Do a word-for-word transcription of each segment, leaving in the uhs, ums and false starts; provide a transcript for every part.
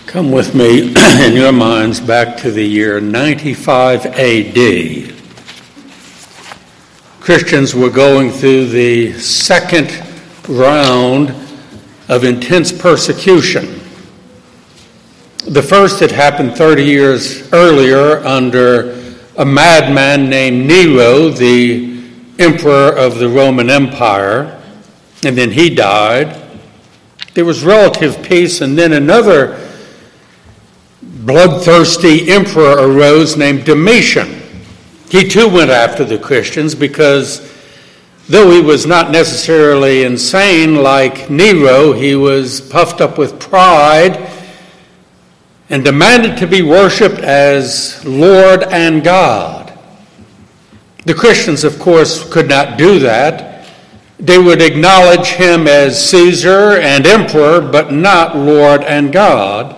Come with me in your minds back to the year ninety-five A D. Christians were going through the second round of intense persecution. The first had happened thirty years earlier under a madman named Nero, the emperor of the Roman Empire, and then he died. There was relative peace, and then another bloodthirsty emperor arose named Domitian. He too went after the Christians because though he was not necessarily insane like Nero, he was puffed up with pride and demanded to be worshipped as Lord and God. The Christians, of course, could not do that. They would acknowledge him as Caesar and emperor, but not Lord and God.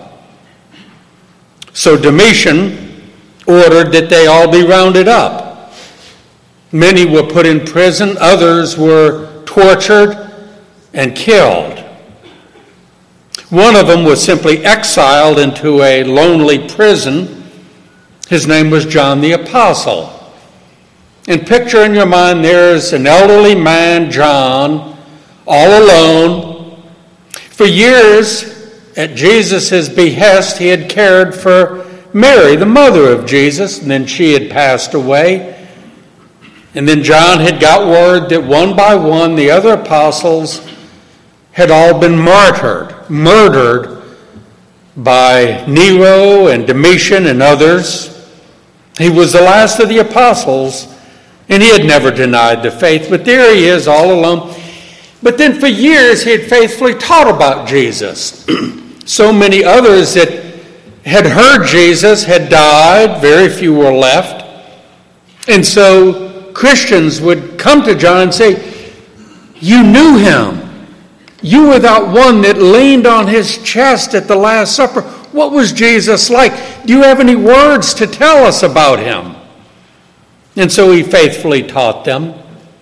So Domitian ordered that they all be rounded up. Many were put in prison, others were tortured and killed. One of them was simply exiled into a lonely prison. His name was John the Apostle. And picture in your mind there's an elderly man, John, all alone. For years, at Jesus' behest, he had cared for Mary, the mother of Jesus, and then she had passed away. And then John had got word that one by one the other apostles had all been martyred, murdered by Nero and Domitian and others. He was the last of the apostles, and he had never denied the faith, but there he is all alone. But then for years he had faithfully taught about Jesus. So many others that had heard Jesus had died, very few were left. And so Christians would come to John and say, "You knew him. You were that one that leaned on his chest at the Last Supper. What was Jesus like? Do you have any words to tell us about him?" And so he faithfully taught them.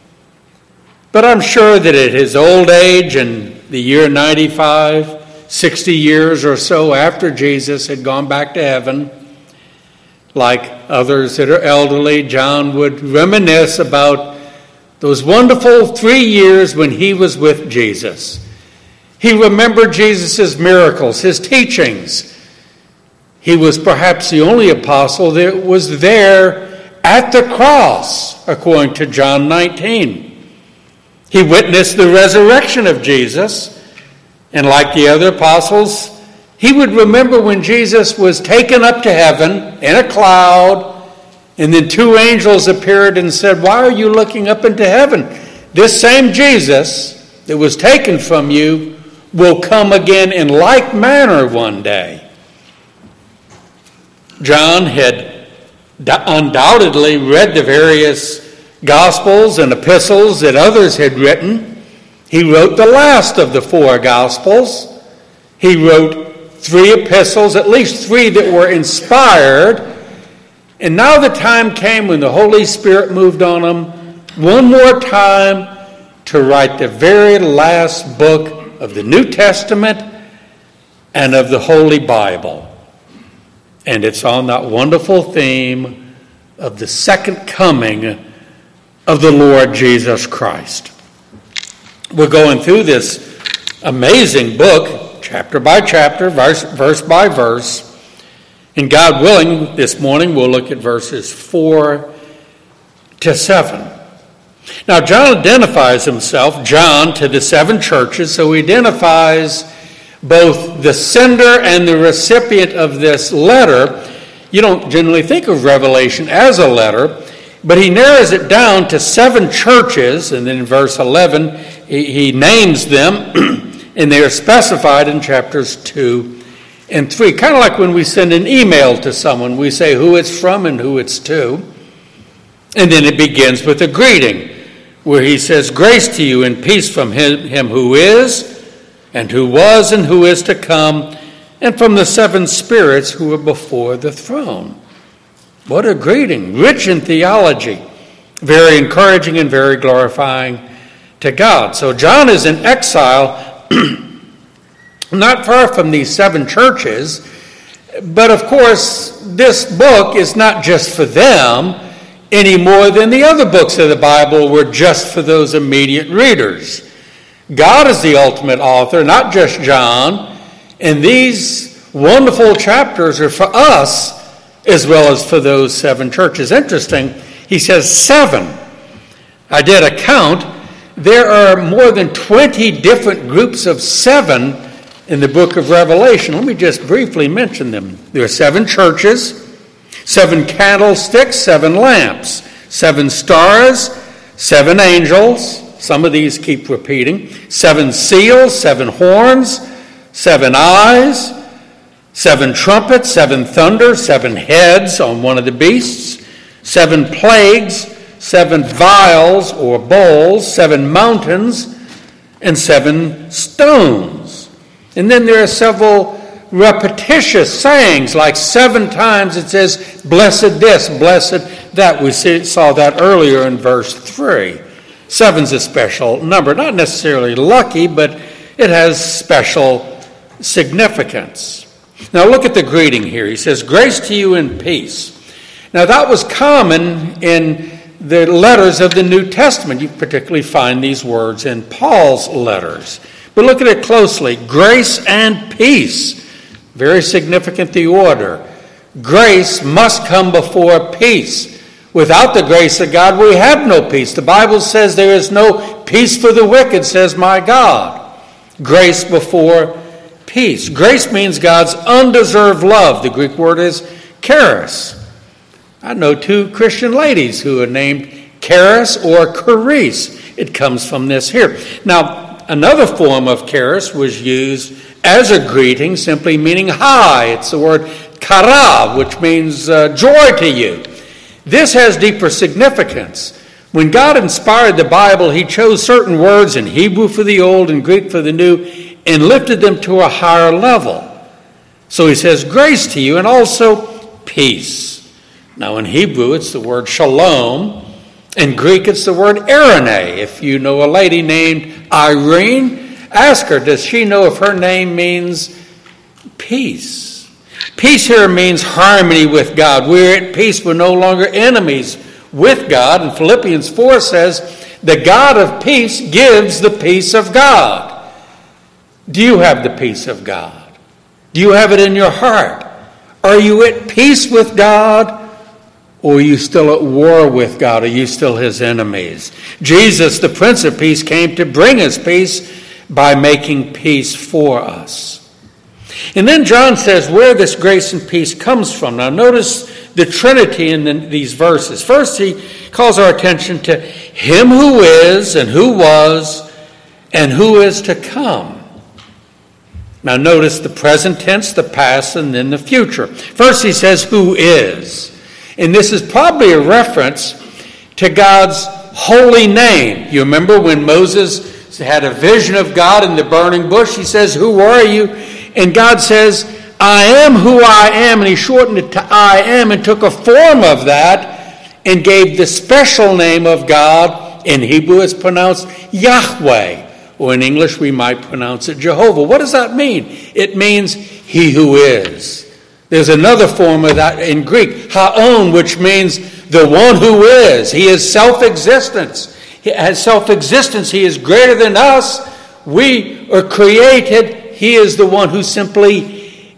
But I'm sure that at his old age, in the year ninety-five, sixty years or so after Jesus had gone back to heaven, like others that are elderly, John would reminisce about those wonderful three years when he was with Jesus. He remembered Jesus' miracles, his teachings. He was perhaps the only apostle that was there at the cross, according to John nineteen. He witnessed the resurrection of Jesus, and like the other apostles, he would remember when Jesus was taken up to heaven in a cloud, and then two angels appeared and said, "Why are you looking up into heaven? This same Jesus that was taken from you will come again in like manner one day." John had undoubtedly read the various Gospels and epistles that others had written. He wrote the last of the four Gospels. He wrote three epistles, at least three that were inspired. And now the time came when the Holy Spirit moved on him one more time to write the very last book of the New Testament and of the Holy Bible. And it's on that wonderful theme of the second coming of the Lord Jesus Christ. We're going through this amazing book, chapter by chapter, verse, verse by verse. And God willing, this morning we'll look at verses four to seven. Now, John identifies himself, John, to the seven churches, so he identifies both the sender and the recipient of this letter. You don't generally think of Revelation as a letter, but he narrows it down to seven churches, and then in verse eleven, he, he names them, and they are specified in chapters two and three. Kind of like when we send an email to someone, we say who it's from and who it's to. And then it begins with a greeting, where he says, "Grace to you and peace from him, him who is, and who was, and who is to come, and from the seven spirits who are before the throne." What a greeting, rich in theology, very encouraging and very glorifying to God. So John is in exile not far from these seven churches, But of course, this book is not just for them any more than the other books of the Bible were just for those immediate readers. God is the ultimate author, not just John, and these wonderful chapters are for us as well as for those seven churches. Interesting, he says seven. I did a count. There are more than twenty different groups of seven in the book of Revelation. Let me just briefly mention them. There are seven churches, seven candlesticks, seven lamps, seven stars, seven angels. Some of these keep repeating. Seven seals, seven horns, seven eyes, seven trumpets, seven thunders, seven heads on one of the beasts, seven plagues, seven vials or bowls, seven mountains, and seven stones. And then there are several repetitious sayings, like seven times it says, blessed this, blessed that. We see, saw that earlier in verse three. Seven's a special number, not necessarily lucky, but it has special significance. Now look at the greeting here. He says, grace to you and peace. Now that was common in the letters of the New Testament. You particularly find these words in Paul's letters. But look at it closely. Grace and peace. Very significant, the order. Grace must come before peace. Without the grace of God, we have no peace. The Bible says there is no peace for the wicked, says my God. Grace before peace. Grace means God's undeserved love. The Greek word is charis. I know two Christian ladies who are named Charis or Charis. It comes from this here. Now, another form of charis was used as a greeting, simply meaning hi. It's the word chara, which means uh, joy to you. This has deeper significance. When God inspired the Bible, he chose certain words in Hebrew for the old and Greek for the new and lifted them to a higher level. So he says, grace to you, and also peace. Now in Hebrew, it's the word shalom. In Greek, it's the word eirene. If you know a lady named Irene, ask her, does she know if her name means peace? Peace here means harmony with God. We're at peace. We're no longer enemies with God. And Philippians four says, the God of peace gives the peace of God. Do you have the peace of God? Do you have it in your heart? Are you at peace with God? Or are you still at war with God? Are you still his enemies? Jesus, the Prince of Peace, came to bring us peace by making peace for us. And then John says where this grace and peace comes from. Now notice the Trinity in the, these verses. First, he calls our attention to him who is and who was and who is to come. Now notice the present tense, the past, and then the future. First he says who is. And this is probably a reference to God's holy name. You remember when Moses had a vision of God in the burning bush? He says, who are you? And God says, I am who I am. And he shortened it to I am and took a form of that and gave the special name of God. In Hebrew it's pronounced Yahweh. Or in English we might pronounce it Jehovah. What does that mean? It means he who is. There's another form of that in Greek, haon, which means the one who is. He is self-existence. He has self-existence. He is greater than us. We are created. He is the one who simply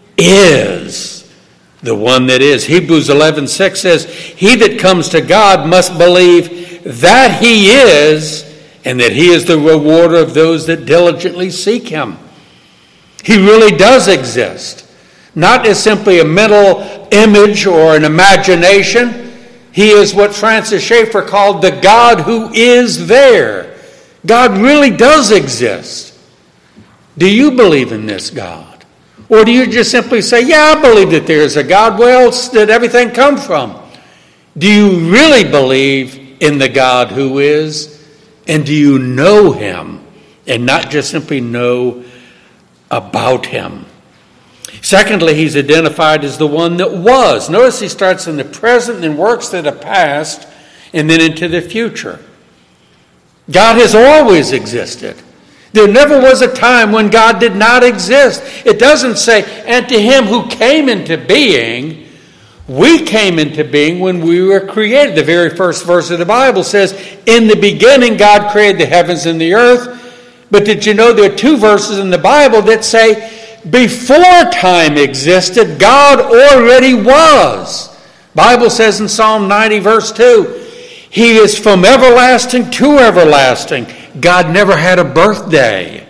is. The one that is. Hebrews eleven six says, he that comes to God must believe that he is, and that he is the rewarder of those that diligently seek him. He really does exist. Not as simply a mental image or an imagination. He is what Francis Schaeffer called the God who is there. God really does exist. Do you believe in this God? Or do you just simply say, yeah, I believe that there is a God. Where else did everything come from? Do you really believe in the God who is? And do you know him? And not just simply know about him. Secondly, he's identified as the one that was. Notice he starts in the present and works to the past and then into the future. God has always existed. There never was a time when God did not exist. It doesn't say, and to him who came into being. We came into being when we were created. The very first verse of the Bible says, in the beginning God created the heavens and the earth. But did you know there are two verses in the Bible that say, before time existed, God already was. The Bible says in Psalm ninety verse two, he is from everlasting to everlasting. God never had a birthday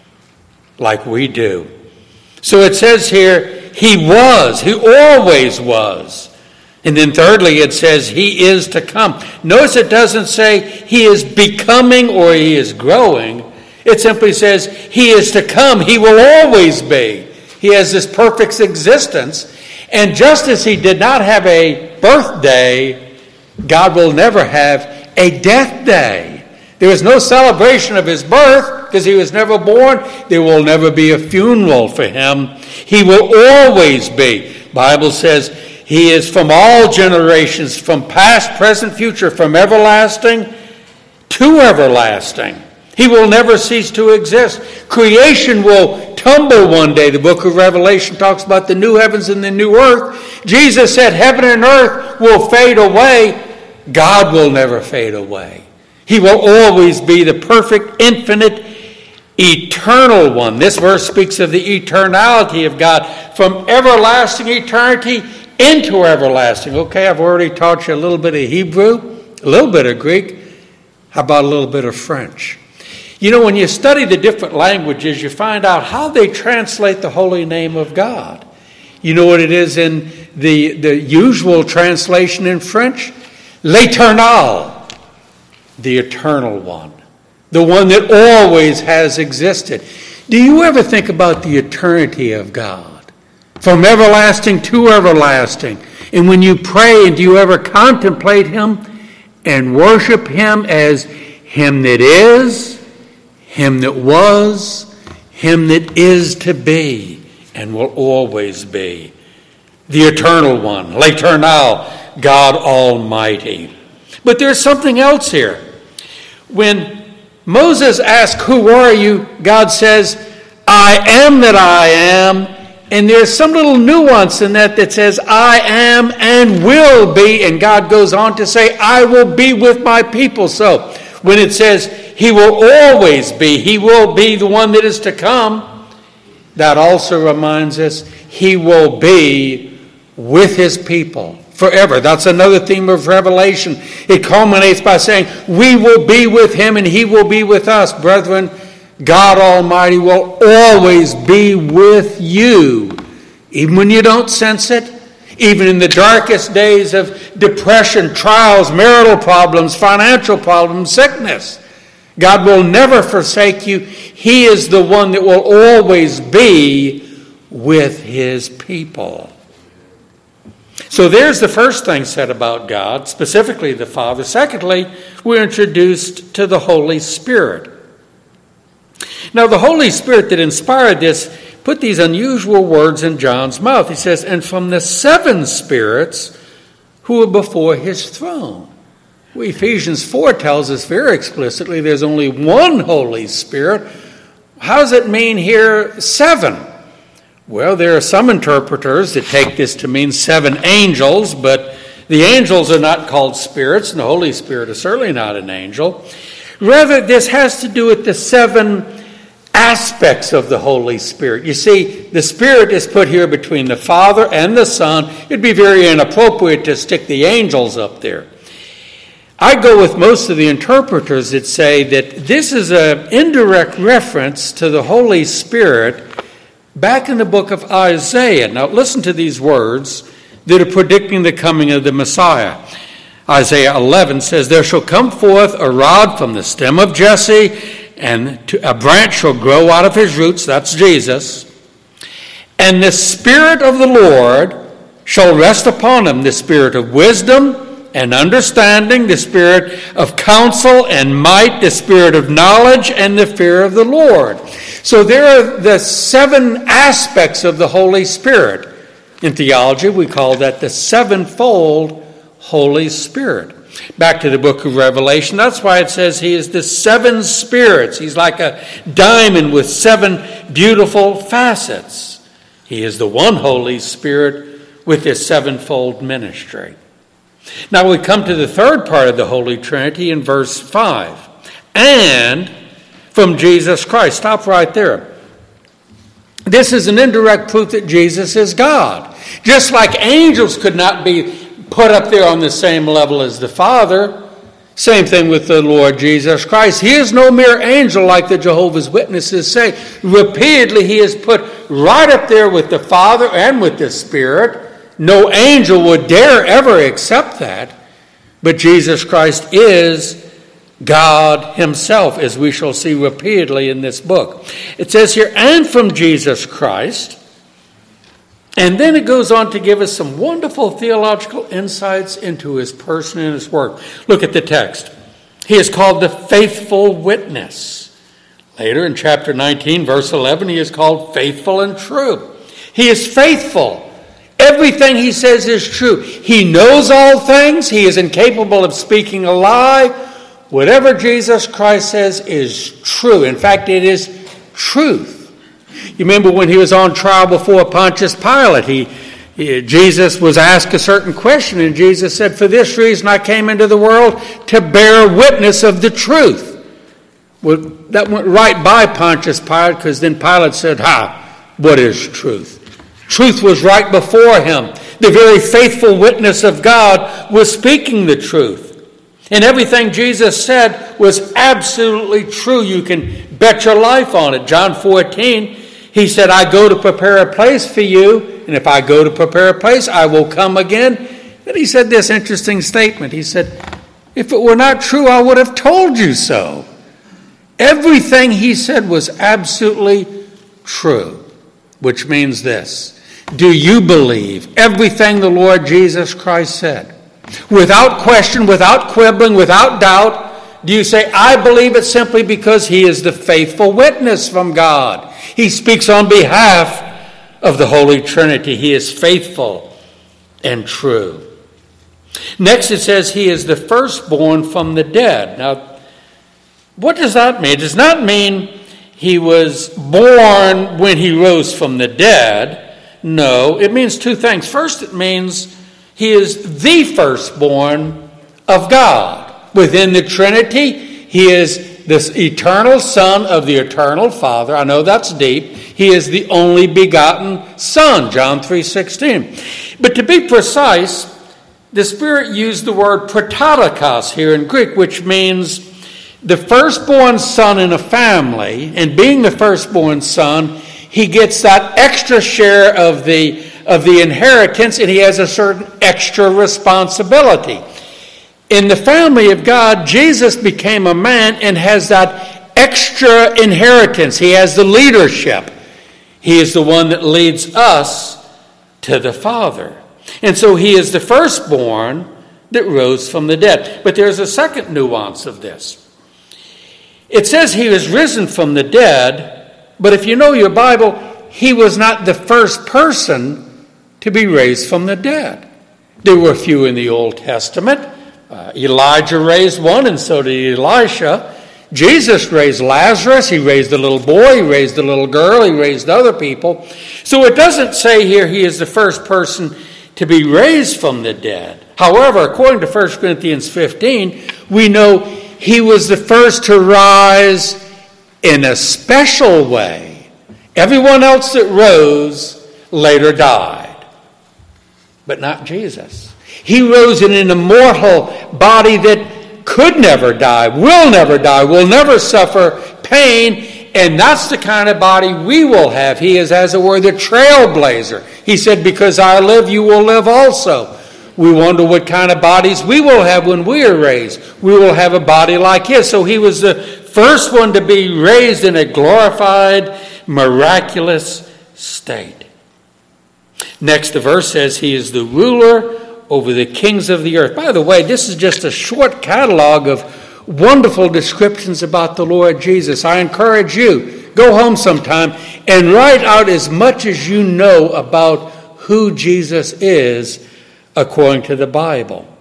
like we do. So it says here, he was, he always was. And then thirdly, it says he is to come. Notice it doesn't say he is becoming or he is growing. It simply says he is to come. He will always be. He has this perfect existence. And just as he did not have a birthday, God will never have a death day. There is no celebration of his birth because he was never born. There will never be a funeral for him. He will always be. The Bible says he is from all generations, from past, present, future, from everlasting to everlasting. He will never cease to exist. Creation will tumble one day. The book of Revelation talks about the new heavens and the new earth. Jesus said heaven and earth will fade away. God will never fade away. He will always be the perfect, infinite, eternal one. This verse speaks of the eternality of God from everlasting eternity into everlasting. Okay, I've already taught you a little bit of Hebrew, a little bit of Greek. How about a little bit of French? You know, when you study the different languages, you find out how they translate the holy name of God. You know what it is in the, the usual translation in French? L'Éternel, the eternal one, the one that always has existed. Do you ever think about the eternity of God? From everlasting to everlasting. And when you pray, and do you ever contemplate him and worship him as him that is, him that was, him that is to be, and will always be. The eternal one, L'Éternel, God Almighty. But there's something else here. When Moses asks, who are you? God says, I am that I am. And there's some little nuance in that that says, I am and will be. And God goes on to say, I will be with my people. So when it says, he will always be, he will be the one that is to come, that also reminds us he will be with his people forever. That's another theme of Revelation. It culminates by saying, we will be with him and he will be with us. Brethren, God Almighty will always be with you, even when you don't sense it, even in the darkest days of depression, trials, marital problems, financial problems, sickness. God will never forsake you. He is the one that will always be with his people. So there's the first thing said about God, specifically the Father. Secondly, we're introduced to the Holy Spirit. Now, the Holy Spirit that inspired this put these unusual words in John's mouth. He says, and from the seven spirits who are before his throne. Well, Ephesians four tells us very explicitly there's only one Holy Spirit. How does it mean here seven? Well, there are some interpreters that take this to mean seven angels, but the angels are not called spirits, and the Holy Spirit is certainly not an angel. Rather, this has to do with the seven aspects of the Holy Spirit. You see, the Spirit is put here between the Father and the Son. It'd be very inappropriate to stick the angels up there. I go with most of the interpreters that say that this is an indirect reference to the Holy Spirit back in the book of Isaiah. Now listen to these words that are predicting the coming of the Messiah. Isaiah eleven says, there shall come forth a rod from the stem of Jesse, and a branch shall grow out of his roots. That's Jesus. And the Spirit of the Lord shall rest upon him, the Spirit of wisdom and understanding, the Spirit of counsel and might, the Spirit of knowledge and the fear of the Lord. So there are the seven aspects of the Holy Spirit. In theology, we call that the sevenfold Holy Spirit. Back to the book of Revelation, that's why it says he is the seven spirits. He's like a diamond with seven beautiful facets. He is the one Holy Spirit with his sevenfold ministry. Now we come to the third part of the Holy Trinity in verse five. And from Jesus Christ. Stop right there. This is an indirect proof that Jesus is God. Just like angels could not be put up there on the same level as the Father, same thing with the Lord Jesus Christ. He is no mere angel like the Jehovah's Witnesses say. Repeatedly, he is put right up there with the Father and with the Spirit. No angel would dare ever accept that. But Jesus Christ is God himself, as we shall see repeatedly in this book. It says here, and from Jesus Christ. And then it goes on to give us some wonderful theological insights into his person and his work. Look at the text. He is called the faithful witness. Later in chapter nineteen, verse eleven, he is called faithful and true. He is faithful. Everything he says is true. He knows all things. He is incapable of speaking a lie. Whatever Jesus Christ says is true. In fact, it is truth. You remember when he was on trial before Pontius Pilate, he, he, Jesus was asked a certain question, and Jesus said, for this reason I came into the world to bear witness of the truth. Well, that went right by Pontius Pilate, because then Pilate said, ha, what is truth? Truth was right before him. The very faithful witness of God was speaking the truth. And everything Jesus said was absolutely true. You can bet your life on it. John fourteen, he said, I go to prepare a place for you, and if I go to prepare a place, I will come again. Then he said this interesting statement. He said, if it were not true, I would have told you so. Everything he said was absolutely true, which means this. Do you believe everything the Lord Jesus Christ said? Without question, without quibbling, without doubt, do you say, I believe it simply because he is the faithful witness from God? He speaks on behalf of the Holy Trinity. He is faithful and true. Next it says he is the firstborn from the dead. Now, what does that mean? It does not mean he was born when he rose from the dead. No, it means two things. First, it means he is the firstborn of God. Within the Trinity, he is this eternal Son of the eternal Father. I know that's deep. He is the only begotten Son, John three sixteen. But to be precise, the Spirit used the word prototokos here in Greek, which means the firstborn son in a family. And being the firstborn son, he gets that extra share of the of the inheritance, and he has a certain extra responsibility. In the family of God, Jesus became a man and has that extra inheritance. He has the leadership. He is the one that leads us to the Father. And so he is the firstborn that rose from the dead. But there's a second nuance of this. It says he was risen from the dead, but if you know your Bible, he was not the first person to be raised from the dead. There were a few in the Old Testament. Uh, Elijah raised one, and so did Elisha. Jesus raised Lazarus. He raised the little boy. He raised the little girl. He raised other people. So it doesn't say here he is the first person to be raised from the dead. However, according to First Corinthians fifteen, we know he was the first to rise in a special way. Everyone else that rose later died, but not Jesus. He rose in an immortal body that could never die, will never die, will never suffer pain, and that's the kind of body we will have. He is, as it were, the trailblazer. He said, because I live, you will live also. We wonder what kind of bodies we will have when we are raised. We will have a body like his. So he was the first one to be raised in a glorified, miraculous state. Next, the verse says he is the ruler over the kings of the earth. By the way, this is just a short catalog of wonderful descriptions about the Lord Jesus. I encourage you, go home sometime and write out as much as you know about who Jesus is according to the Bible.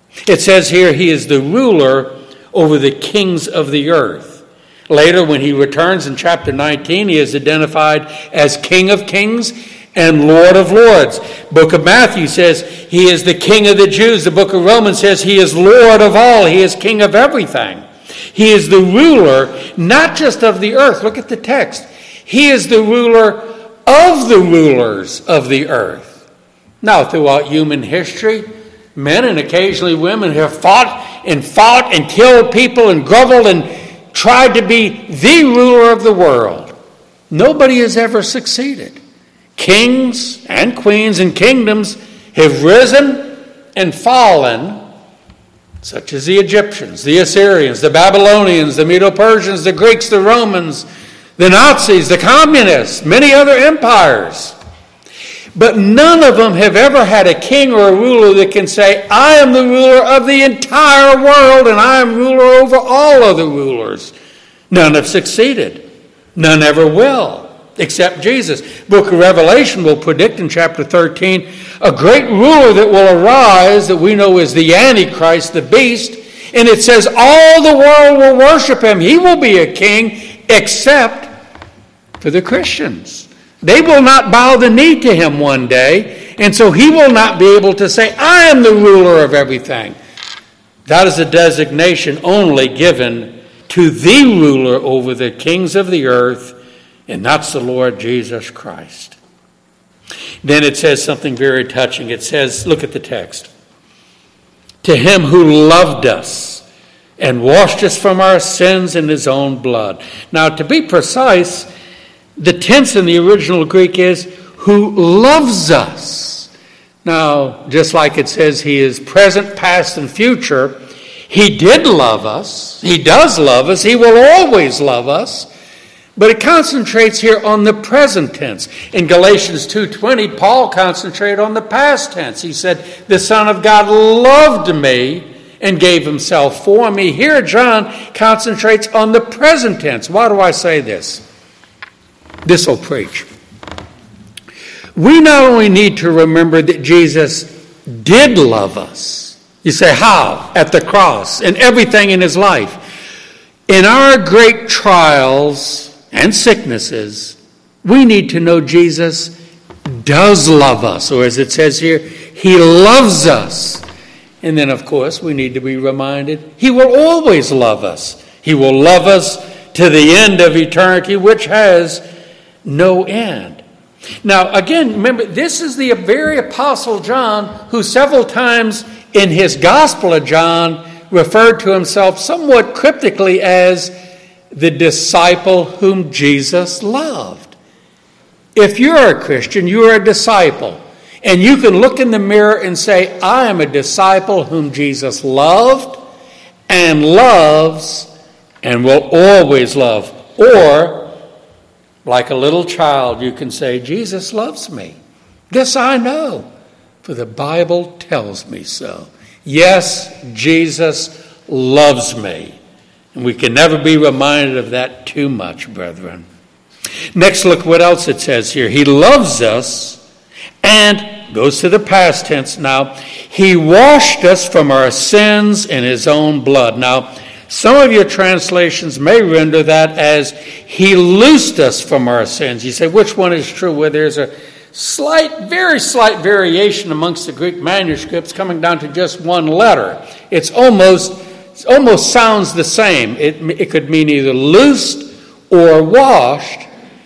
It says here he is the ruler over the kings of the earth. Later, when he returns in chapter nineteen, he is identified as King of Kings and Lord of Lords. Book of Matthew says he is the King of the Jews. The book of Romans says he is Lord of all. He is King of everything. He is the ruler, not just of the earth. Look at the text. He is the ruler of the rulers of the earth. Now, throughout human history, men and occasionally women have fought and fought and killed people and groveled and tried to be the ruler of the world. Nobody has ever succeeded. Kings and queens and kingdoms have risen and fallen, such as the Egyptians, the Assyrians, the Babylonians, the Medo-Persians, the Greeks, the Romans, the Nazis, the communists, many other empires. But none of them have ever had a king or a ruler that can say, I am the ruler of the entire world and I am ruler over all other rulers. None have succeeded. None ever will, except Jesus. Book of Revelation will predict in chapter thirteen a great ruler that will arise that we know is the Antichrist, the beast. And it says all the world will worship him. He will be a king except for the Christians. They will not bow the knee to him one day, and so he will not be able to say, I am the ruler of everything. That is a designation only given to the ruler over the kings of the earth, and that's the Lord Jesus Christ. Then it says something very touching. It says, look at the text. To him who loved us and washed us from our sins in his own blood. Now, to be precise, the tense in the original Greek is, who loves us. Now, just like it says he is present, past, and future, he did love us. He does love us. He will always love us. But it concentrates here on the present tense. In Galatians two twenty, Paul concentrated on the past tense. He said, the Son of God loved me and gave himself for me. Here, John concentrates on the present tense. Why do I say this? This will preach. We not only need to remember that Jesus did love us. You say, how? At the cross and everything in his life. In our great trials and sicknesses, we need to know Jesus does love us. Or as it says here, he loves us. And then, of course, we need to be reminded he will always love us. He will love us to the end of eternity, which has no end. Now, again, remember, this is the very Apostle John who several times in his Gospel of John referred to himself somewhat cryptically as the disciple whom Jesus loved. If you're a Christian, you are a disciple. And you can look in the mirror and say, I am a disciple whom Jesus loved and loves and will always love. Or, like a little child, you can say, Jesus loves me. This I know, for the Bible tells me so. Yes, Jesus loves me. And we can never be reminded of that too much, brethren. Next, look what else it says here. He loves us and, goes to the past tense now, he washed us from our sins in his own blood. Now, some of your translations may render that as he loosed us from our sins. You say, which one is true? Well, there's a slight, very slight variation amongst the Greek manuscripts coming down to just one letter. It's almost, it almost sounds the same. It, it could mean either loosed or washed,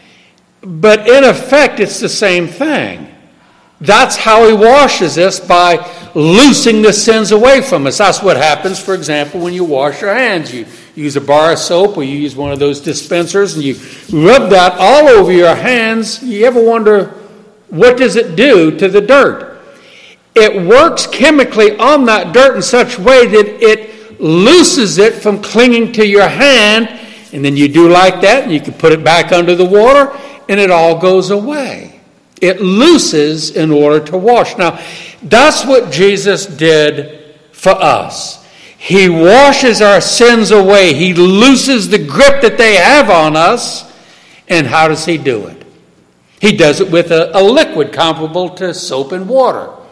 but in effect, it's the same thing. That's how he washes us, by loosing the sins away from us. That's what happens, for example, when you wash your hands. You use a bar of soap or you use one of those dispensers and you rub that all over your hands. You ever wonder, what does it do to the dirt? It works chemically on that dirt in such a way that it looses it from clinging to your hand. And then you do like that and you can put it back under the water and it all goes away. It looses in order to wash. Now, that's what Jesus did for us. He washes our sins away. He looses the grip that they have on us. And how does he do it? He does it with a, a liquid comparable to soap and water.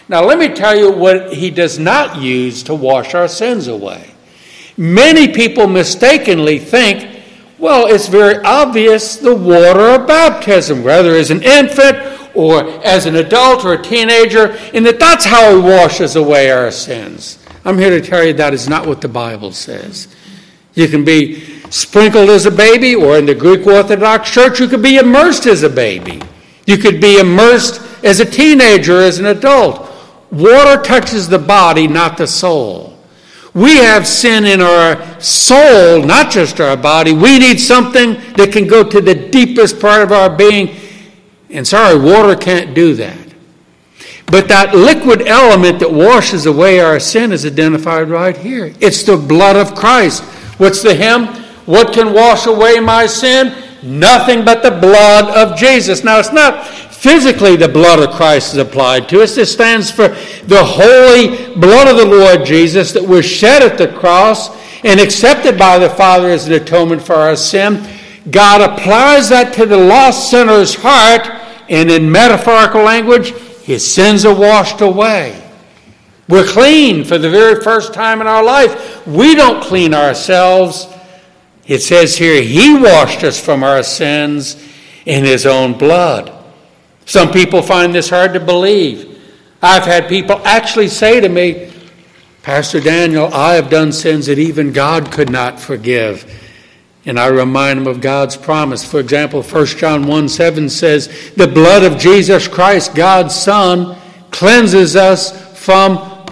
Now let me tell you what he does not use to wash our sins away. Many people mistakenly think, well, it's very obvious the water of baptism, whether as an infant or as an adult or a teenager, and that that's how he washes away our sins. I'm here to tell you that is not what the Bible says. You can be sprinkled as a baby, or in the Greek Orthodox Church, you could be immersed as a baby. You could be immersed as a teenager, as an adult. Water touches the body, not the soul. We have sin in our soul, not just our body. We need something that can go to the deepest part of our being. And sorry, water can't do that. But that liquid element that washes away our sin is identified right here. It's the blood of Christ. What's the hymn? What can wash away my sin? Nothing but the blood of Jesus. Now, it's not physically the blood of Christ is applied to us. This stands for the holy blood of the Lord Jesus that was shed at the cross and accepted by the Father as an atonement for our sin. God applies that to the lost sinner's heart, and in metaphorical language, his sins are washed away. We're clean for the very first time in our life. We don't clean ourselves. It says here, he washed us from our sins in his own blood. Some people find this hard to believe. I've had people actually say to me, Pastor Daniel, I have done sins that even God could not forgive. And I remind them of God's promise. For example, First John one seven says, the blood of Jesus Christ, God's Son, cleanses us from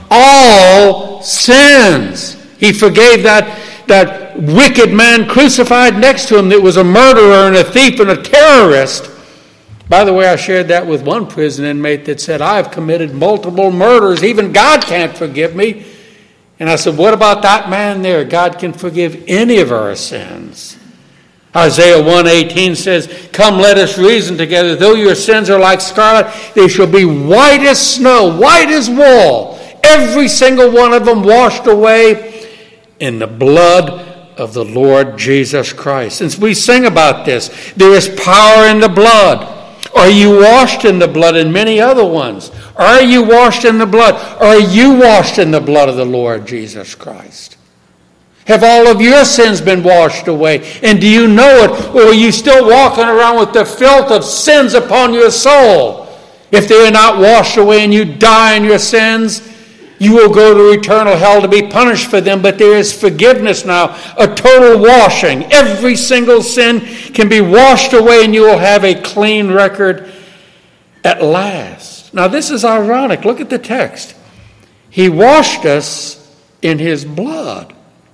all sins. He forgave that, that wicked man crucified next to him that was a murderer and a thief and a terrorist. By the way, I shared that with one prison inmate that said, I've committed multiple murders. Even God can't forgive me. And I said, what about that man there? God can forgive any of our sins. Isaiah one eighteen says, come, let us reason together. Though your sins are like scarlet, they shall be white as snow, white as wool. Every single one of them washed away in the blood of the Lord Jesus Christ. Since we sing about this, there is power in the blood. Are you washed in the blood? And many other ones. Are you washed in the blood? Are you washed in the blood of the Lord Jesus Christ? Have all of your sins been washed away? And do you know it? Or are you still walking around with the filth of sins upon your soul? If they are not washed away and you die in your sins, you will go to eternal hell to be punished for them. But there is forgiveness now, a total washing. Every single sin can be washed away and you will have a clean record at last. Now this is ironic. Look at the text. He washed us in his blood.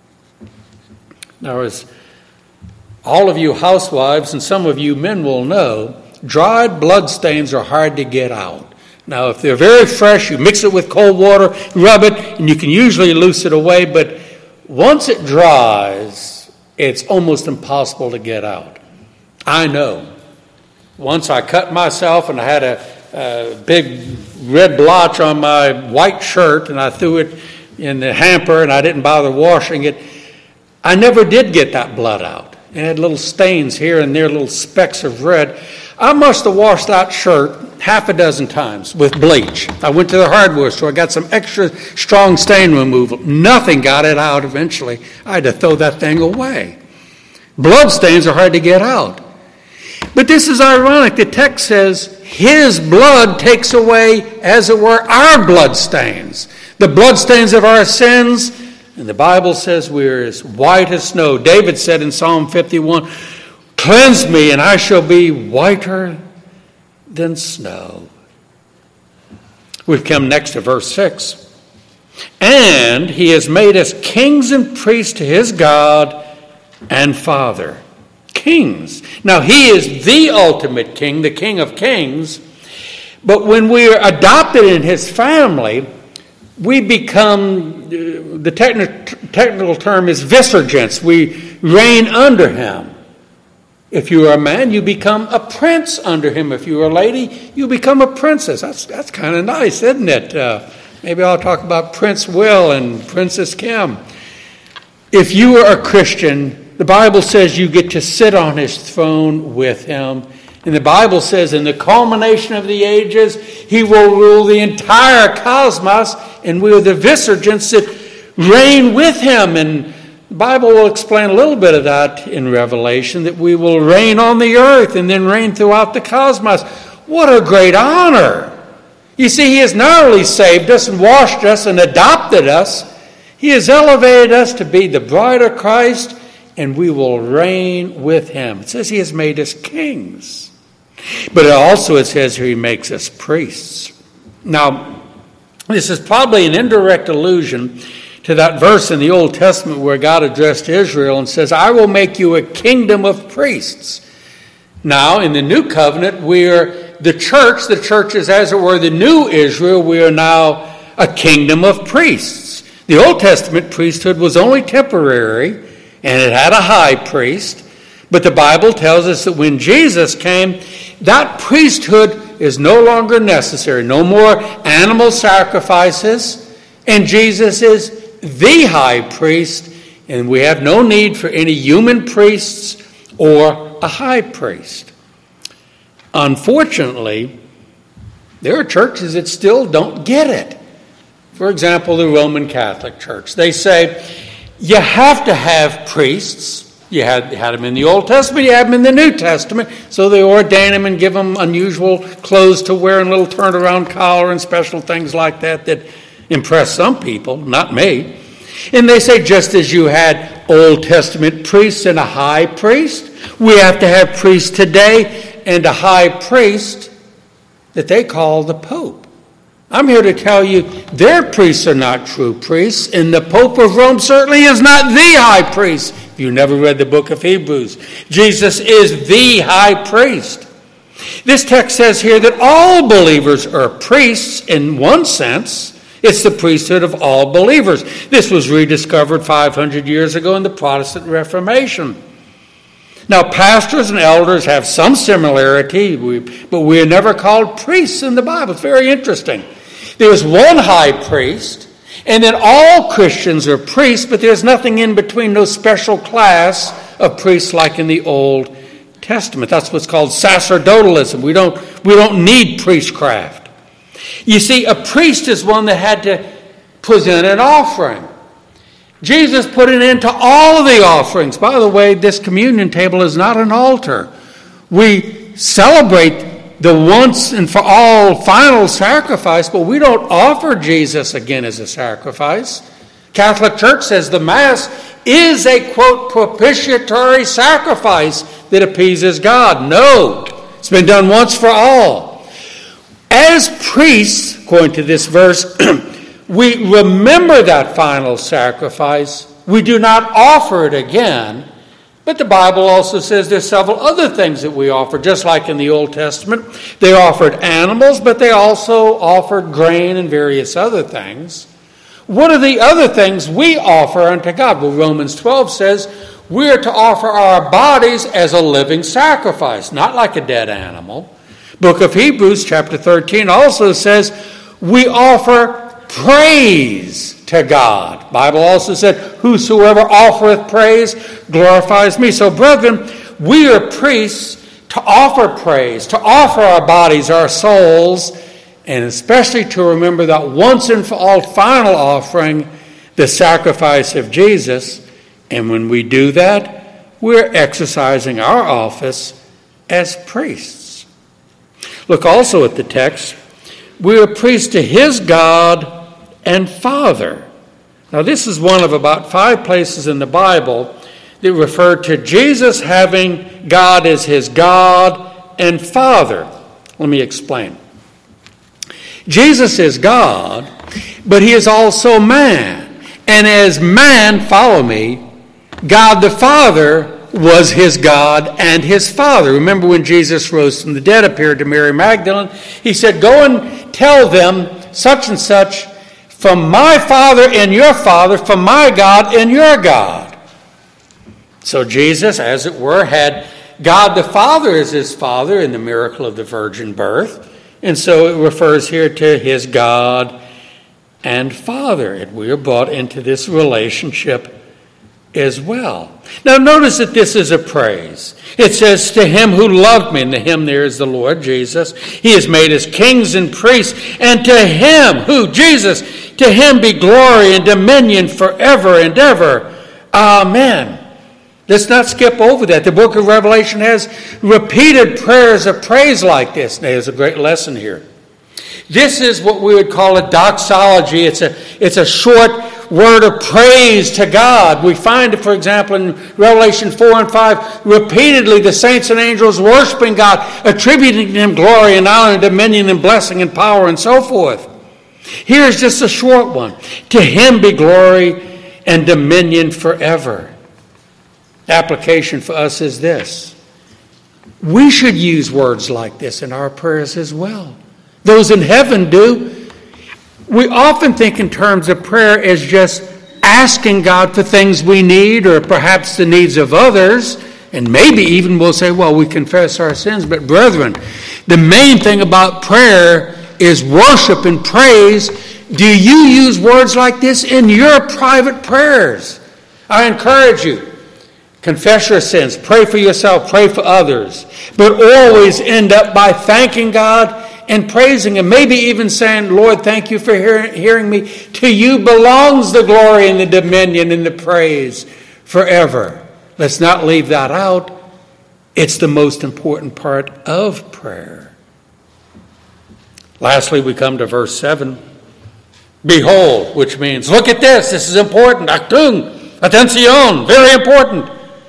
Now, as all of you housewives and some of you men will know, dried blood stains are hard to get out. Now, if they're very fresh, you mix it with cold water, rub it, and you can usually loose it away. But once it dries, it's almost impossible to get out. I know. Once I cut myself and I had a, a big red blotch on my white shirt, and I threw it in the hamper, and I didn't bother washing it. I never did get that blood out. It had little stains here and there, little specks of red. I must have washed that shirt half a dozen times with bleach. I went to the hardware store. I got some extra strong stain removal. Nothing got it out eventually. I had to throw that thing away. Blood stains are hard to get out. But this is ironic. The text says his blood takes away, as it were, our blood stains. The blood stains of our sins. And the Bible says we're as white as snow. David said in Psalm fifty-one, cleanse me and I shall be whiter than snow. We've come next to verse six. And he has made us kings and priests to his God and Father. Kings. Now he is the ultimate king, the King of kings. But when we are adopted in his family, we become, the techni- technical term is vicegerents. We reign under him. If you are a man, you become a prince under him. If you are a lady, you become a princess. That's that's kind of nice, isn't it? Uh, maybe I'll talk about Prince Will and Princess Kim. If you are a Christian, the Bible says you get to sit on his throne with him And the Bible says in the culmination of the ages, he will rule the entire cosmos, and we are the vicegerents that reign with him. And the Bible will explain a little bit of that in Revelation, that we will reign on the earth and then reign throughout the cosmos. What a great honor! You see, he has not only saved us and washed us and adopted us, he has elevated us to be the bride of Christ, and we will reign with him. It says he has made us kings. But it also it says here he makes us priests. Now, this is probably an indirect allusion to that verse in the Old Testament where God addressed Israel and says, I will make you a kingdom of priests. Now, in the New Covenant, we're the church. The church is, as it were, the new Israel. We are now a kingdom of priests. The Old Testament priesthood was only temporary, and it had a high priest. But the Bible tells us that when Jesus came, that priesthood is no longer necessary. No more animal sacrifices. And Jesus is the high priest, and we have no need for any human priests or a high priest. Unfortunately, there are churches that still don't get it. For example, the Roman Catholic Church. They say, you have to have priests. You had, had them in the Old Testament, you have them in the New Testament. So they ordain them and give them unusual clothes to wear and little turnaround collar and special things like that that impress some people, not me. And they say, just as you had Old Testament priests and a high priest, we have to have priests today and a high priest that they call the Pope. I'm here to tell you their priests are not true priests, and the Pope of Rome certainly is not the high priest. If you never read the book of Hebrews, Jesus is the high priest. This text says here that all believers are priests in one sense. It's the priesthood of all believers. This was rediscovered five hundred years ago in the Protestant Reformation. Now, pastors and elders have some similarity, but we are never called priests in the Bible. It's very interesting. There's one high priest, and then all Christians are priests, but there's nothing in between, no special class of priests like in the Old Testament. That's what's called sacerdotalism. We don't, we don't need priestcraft. You see, a priest is one that had to present an offering. Jesus put an end to all of the offerings. By the way, this communion table is not an altar. We celebrate the once and for all final sacrifice, but we don't offer Jesus again as a sacrifice. Catholic Church says the Mass is a, quote, propitiatory sacrifice that appeases God. No, it's been done once for all. As priests, according to this verse, we remember that final sacrifice. We do not offer it again. But the Bible also says there's several other things that we offer, just like in the Old Testament. They offered animals, but they also offered grain and various other things. What are the other things we offer unto God? Well, Romans twelve says we are to offer our bodies as a living sacrifice, not like a dead animal. Book of Hebrews, chapter thirteen, also says we offer praise to God. The Bible also said, whosoever offereth praise glorifies me. So, brethren, we are priests to offer praise, to offer our bodies, our souls, and especially to remember that once and for all final offering, the sacrifice of Jesus. And when we do that, we're exercising our office as priests. Look also at the text. We are priests to his God and Father. Now, this is one of about five places in the Bible that refer to Jesus having God as his God and Father. Let me explain. Jesus is God, but he is also man. And as man, follow me, God the Father was his God and his Father. Remember when Jesus rose from the dead, appeared to Mary Magdalene, he said, go and tell them such and such, from my Father and your Father, from my God and your God. So Jesus, as it were, had God the Father as his Father in the miracle of the virgin birth. And so it refers here to his God and Father. And we are brought into this relationship as well. Now notice that this is a praise. It says, to him who loved me, and the him there is the Lord Jesus. He has made us kings and priests, and to him, who? Jesus, to him be glory and dominion forever and ever. Amen. Let's not skip over that. The book of Revelation has repeated prayers of praise like this. Now, there's a great lesson here. This is what we would call a doxology. It's a, it's a short word of praise to God. We find it, for example, in Revelation four and five, repeatedly the saints and angels worshiping God, attributing to him glory and honor and dominion and blessing and power and so forth. Here's just a short one. To him be glory and dominion forever. Application for us is this. We should use words like this in our prayers as well. Those in heaven do. We often think in terms of prayer as just asking God for things we need or perhaps the needs of others. And maybe even we'll say, well, we confess our sins. But brethren, the main thing about prayer is worship and praise. Do you use words like this in your private prayers? I encourage you. Confess your sins. Pray for yourself. Pray for others. But always end up by thanking God and praising him. Maybe even saying, Lord, thank you for hear- hearing me. To you belongs the glory and the dominion and the praise forever. Let's not leave that out. It's the most important part of prayer. Lastly, we come to verse seven. Behold, which means, look at this. This is important. Achtung, attention, very important.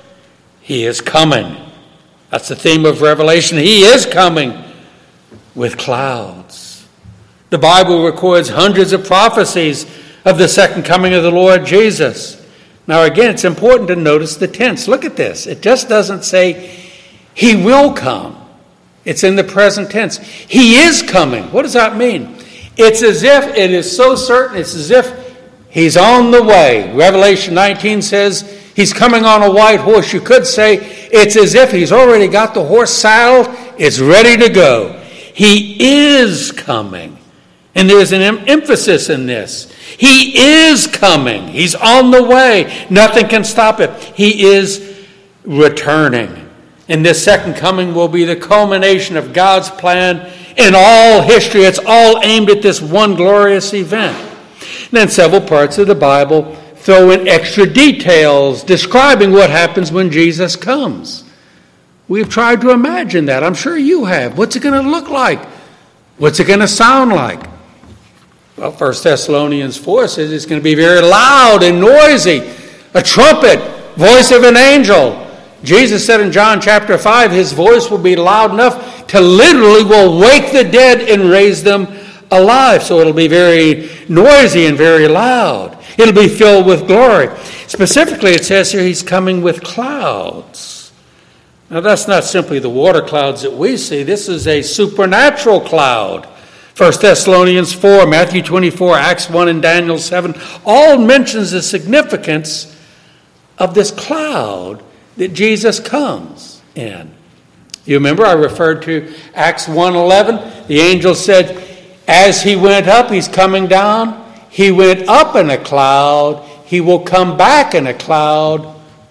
He is coming. That's the theme of Revelation. He is coming with clouds. The Bible records hundreds of prophecies of the second coming of the Lord Jesus. Now again, it's important to notice the tense. Look at this. It just doesn't say he will come. It's in the present tense. He is coming. What does that mean? It's as if it is so certain. It's as if he's on the way. Revelation nineteen says he's coming on a white horse. You could say it's as if he's already got the horse saddled. It's ready to go. He is coming. And there's an em- emphasis in this. He is coming. He's on the way. Nothing can stop it. He is returning. And this second coming will be the culmination of God's plan in all history. It's all aimed at this one glorious event. And then several parts of the Bible throw in extra details describing what happens when Jesus comes. We've tried to imagine that. I'm sure you have. What's it going to look like? What's it going to sound like? Well, First Thessalonians four says it's going to be very loud and noisy. A trumpet, voice of an angel. Jesus said in John chapter five, his voice will be loud enough to literally will wake the dead and raise them alive. So it'll be very noisy and very loud. It'll be filled with glory. Specifically, it says here he's coming with clouds. Now, that's not simply the water clouds that we see. This is a supernatural cloud. First Thessalonians four, Matthew twenty-four, Acts one, and Daniel seven all mentions the significance of this cloud that Jesus comes in. You remember I referred to Acts one eleven. The angel said, as he went up, he's coming down. He went up in a cloud. He will come back in a cloud.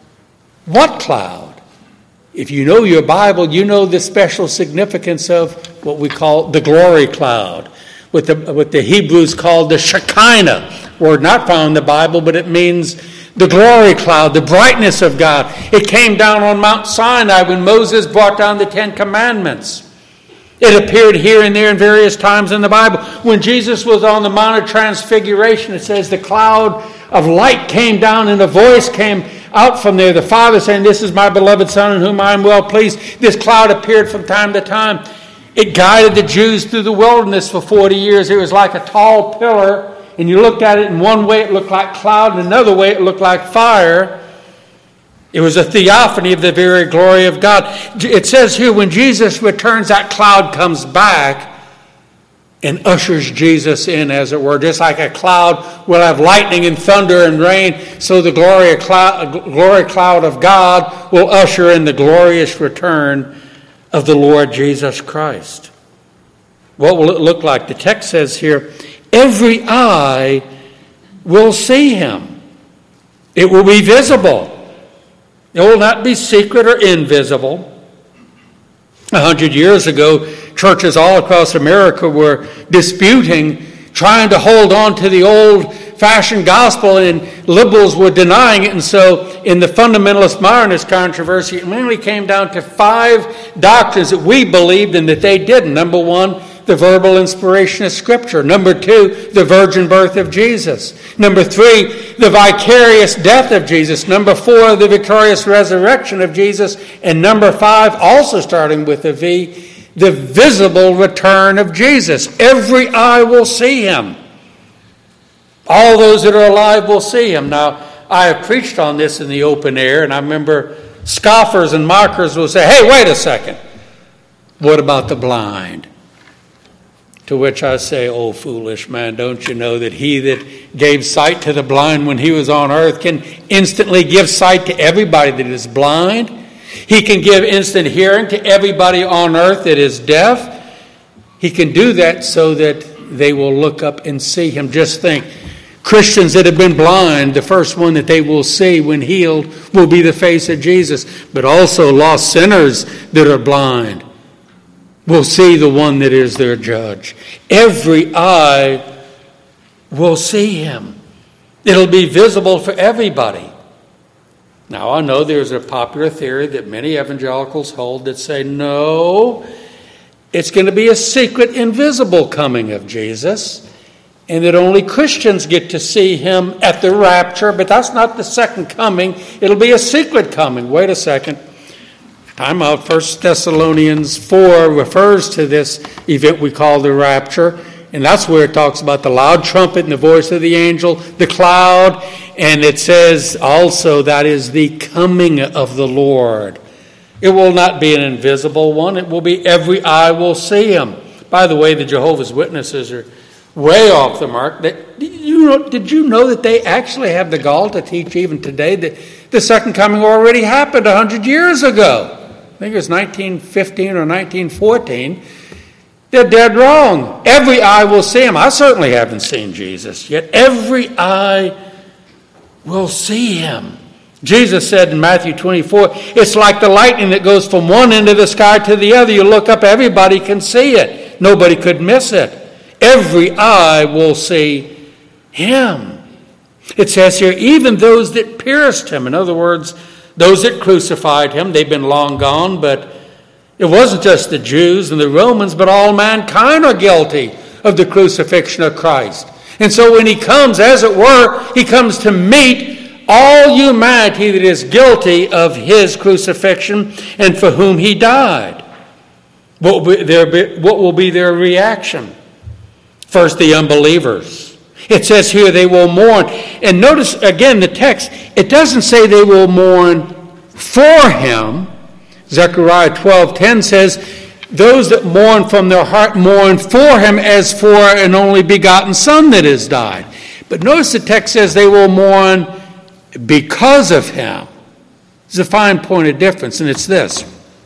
What cloud? If you know your Bible, you know the special significance of what we call the glory cloud. What the, what the Hebrews called the Shekinah. Word not found in the Bible, but it means the glory cloud, the brightness of God. It came down on Mount Sinai when Moses brought down the Ten Commandments. It appeared here and there in various times in the Bible. When Jesus was on the Mount of Transfiguration, it says the cloud of light came down and a voice came out from there. The Father saying, this is my beloved Son in whom I am well pleased. This cloud appeared from time to time. It guided the Jews through the wilderness for forty years. It was like a tall pillar. And you looked at it in one way, it looked like cloud. And another way, it looked like fire. It was a theophany of the very glory of God. It says here, when Jesus returns, that cloud comes back and ushers Jesus in, as it were. Just like a cloud will have lightning and thunder and rain, so the glory cloud, glory cloud of God will usher in the glorious return of the Lord Jesus Christ. What will it look like? The text says here, every eye will see him. It will be visible. It will not be secret or invisible. A hundred years ago, churches all across America were disputing, trying to hold on to the old-fashioned gospel, and liberals were denying it. And so in the fundamentalist modernist controversy, it mainly came down to five doctrines that we believed and that they didn't. Number one, the verbal inspiration of Scripture. Number two, the virgin birth of Jesus. Number three, the vicarious death of Jesus. Number four, the victorious resurrection of Jesus. And number five, also starting with a V, the visible return of Jesus. Every eye will see him. All those that are alive will see him. Now, I have preached on this in the open air, and I remember scoffers and mockers will say, hey, wait a second. What about the blind? To which I say, oh, foolish man, don't you know that he that gave sight to the blind when he was on earth can instantly give sight to everybody that is blind? He can give instant hearing to everybody on earth that is deaf. He can do that so that they will look up and see him. Just think, Christians that have been blind, the first one that they will see when healed will be the face of Jesus. But also lost sinners that are blind will see the one that is their judge. Every eye will see him. It'll be visible for everybody. Now, I know there's a popular theory that many evangelicals hold that say, no, it's going to be a secret, invisible coming of Jesus, and that only Christians get to see him at the rapture, but that's not the second coming. It'll be a secret coming. Wait a second. Time out. First Thessalonians four refers to this event we call the rapture, and that's where it talks about the loud trumpet and the voice of the angel, the cloud, and it says also that is the coming of the Lord. It will not be an invisible one. It will be every eye will see him. By the way, the Jehovah's Witnesses are way off the mark. Did you know, did you know that they actually have the gall to teach even today that the second coming already happened a hundred years ago? I think it was nineteen fifteen or nineteen fourteen. They're dead wrong. Every eye will see him. I certainly haven't seen Jesus yet. Every eye will see him. Jesus said in Matthew twenty-four, it's like the lightning that goes from one end of the sky to the other. You look up, everybody can see it. Nobody could miss it. Every eye will see him. It says here, even those that pierced him. In other words, those that crucified him, they've been long gone, but it wasn't just the Jews and the Romans, but all mankind are guilty of the crucifixion of Christ. And so when he comes, as it were, he comes to meet all humanity that is guilty of his crucifixion and for whom he died. What will be their, what will be their reaction? First, the unbelievers. It says here they will mourn. And notice again the text, it doesn't say they will mourn for him. Zechariah twelve ten says, those that mourn from their heart mourn for him as for an only begotten son that has died. But notice the text says they will mourn because of him. There's a fine point of difference, and it's this.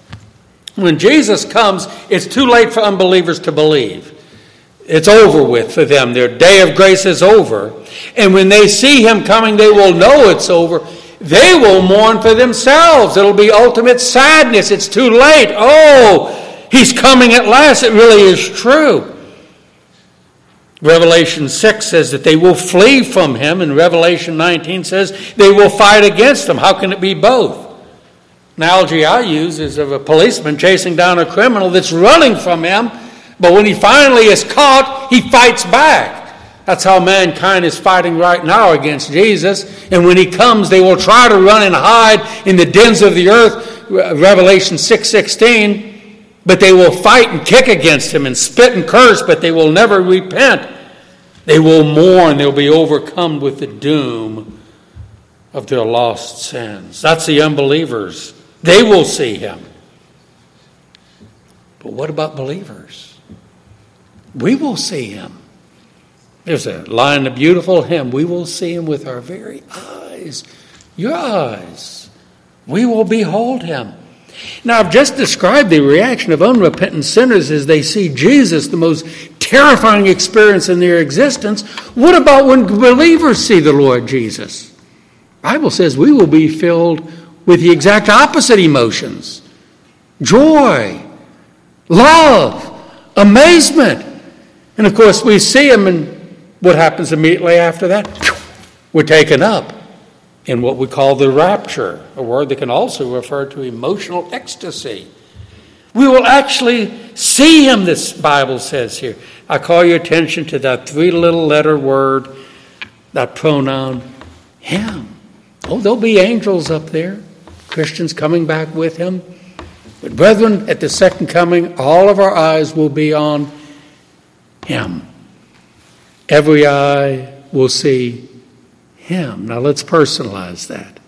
When Jesus comes, it's too late for unbelievers to believe. It's over with for them. Their day of grace is over. And when they see him coming, they will know it's over. They will mourn for themselves. It'll be ultimate sadness. It's too late. Oh, he's coming at last. It really is true. Revelation six says that they will flee from him. And Revelation nineteen says they will fight against him. How can it be both? An analogy I use is of a policeman chasing down a criminal that's running from him. But when he finally is caught, he fights back. That's how mankind is fighting right now against Jesus. And when he comes, they will try to run and hide in the dens of the earth, Revelation six sixteen. But they will fight and kick against him and spit and curse, but they will never repent. They will mourn. They'll be overcome with the doom of their lost sins. That's the unbelievers. They will see him. But what about believers? We will see him. There's a line, a beautiful hymn. We will see him with our very eyes. Your eyes. We will behold him. Now, I've just described the reaction of unrepentant sinners as they see Jesus, the most terrifying experience in their existence. What about when believers see the Lord Jesus? Bible says we will be filled with the exact opposite emotions. Joy, love, amazement. And of course we see him, and what happens immediately after that? We're taken up in what we call the rapture, a word that can also refer to emotional ecstasy. We will actually see him, this Bible says here. I call your attention to that three little letter word, that pronoun, him. Oh, there'll be angels up there, Christians coming back with him. But brethren, at the second coming, all of our eyes will be on him. Every eye will see him. Now let's personalize that.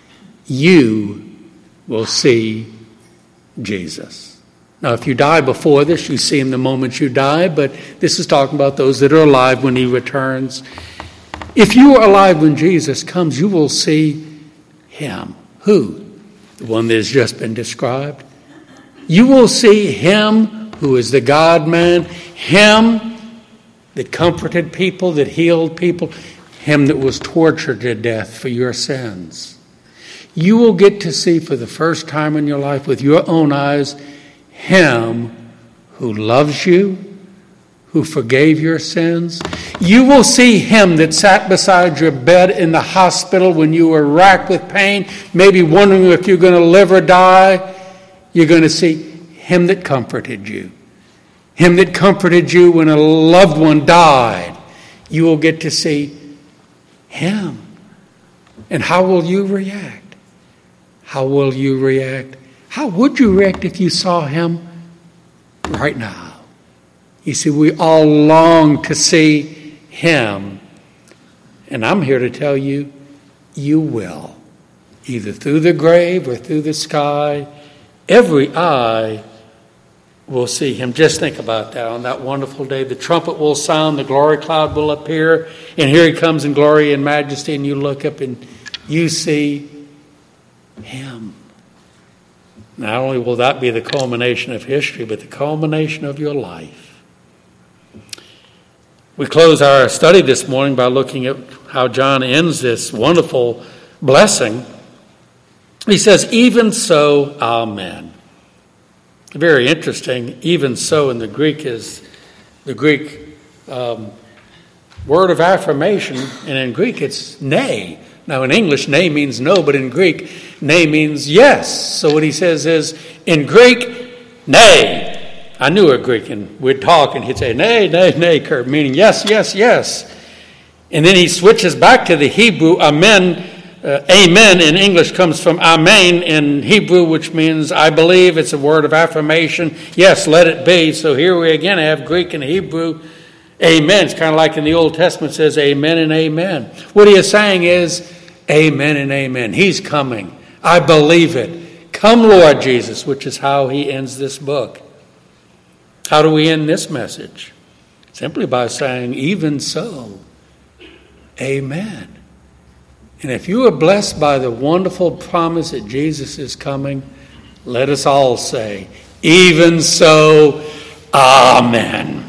You will see Jesus. Now if you die before this, you see him the moment you die, but this is talking about those that are alive when he returns. If you are alive when Jesus comes, you will see him. Who? The one that has just been described. You will see him who is the God-man, him that comforted people, that healed people, him that was tortured to death for your sins. You will get to see for the first time in your life with your own eyes him who loves you, who forgave your sins. You will see him that sat beside your bed in the hospital when you were racked with pain, maybe wondering if you're going to live or die. You're going to see him that comforted you. Him that comforted you when a loved one died. You will get to see him. And how will you react? How will you react? How would you react if you saw him right now? You see, we all long to see him. And I'm here to tell you, you will. Either through the grave or through the sky, every eye will see him. Just think about that. On that wonderful day, the trumpet will sound, the glory cloud will appear, and here he comes in glory and majesty, and you look up and you see him. Not only will that be the culmination of history, but the culmination of your life. We close our study this morning by looking at how John ends this wonderful blessing. He says, even so, amen. Very interesting. Even so in the Greek is the Greek um, word of affirmation, and in Greek it's nay. Now in English, nay means no, but in Greek, nay means yes. So what he says is, in Greek, nay. I knew a Greek, and we'd talk, and he'd say, nay, nay, nay, Kurt, meaning yes, yes, yes. And then he switches back to the Hebrew, amen. Uh, amen in English comes from amen in Hebrew, which means I believe. It's a word of affirmation. Yes, let it be. So here we again have Greek and Hebrew. Amen. It's kind of like in the Old Testament says amen and amen. What he is saying is amen and amen. He's coming. I believe it. Come, Lord Jesus, which is how he ends this book. How do we end this message? Simply by saying, even so, amen. And if you are blessed by the wonderful promise that Jesus is coming, let us all say, even so, amen.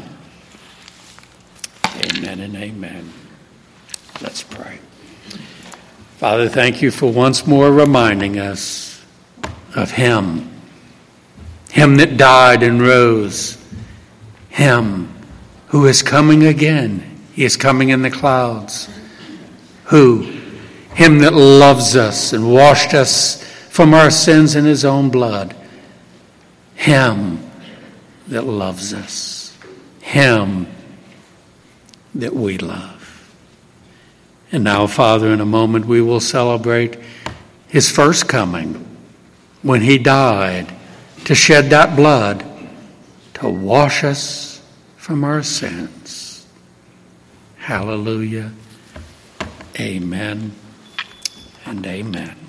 Amen and amen. Let's pray. Father, thank you for once more reminding us of him. Him that died and rose. Him who is coming again. He is coming in the clouds. Who? Him that loves us and washed us from our sins in his own blood. Him that loves us. Him that we love. And now, Father, in a moment we will celebrate his first coming, when he died to shed that blood to wash us from our sins. Hallelujah. Amen and amen.